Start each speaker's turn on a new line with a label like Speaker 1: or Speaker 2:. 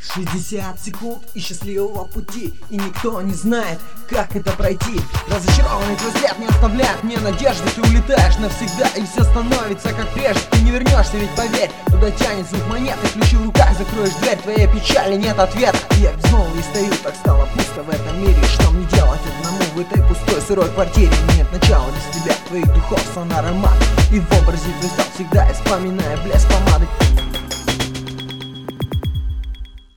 Speaker 1: 60 секунд и счастливого пути, и никто не знает, как это пройти. Разочарованный твой взгляд не оставляет мне надежды. Ты улетаешь навсегда, и все становится как прежде. Ты не вернешься, ведь поверь, туда тянет звук монеты. Ключи в руках, закроешь дверь, твоей печали нет ответа. Я безмолвный стою, так стало пусто в этом мире. Что мне делать одному в этой пустой сырой квартире? Нет начала без тебя, твоих духов сон аромат. И в образе ты стал всегда, я вспоминая блеск помады.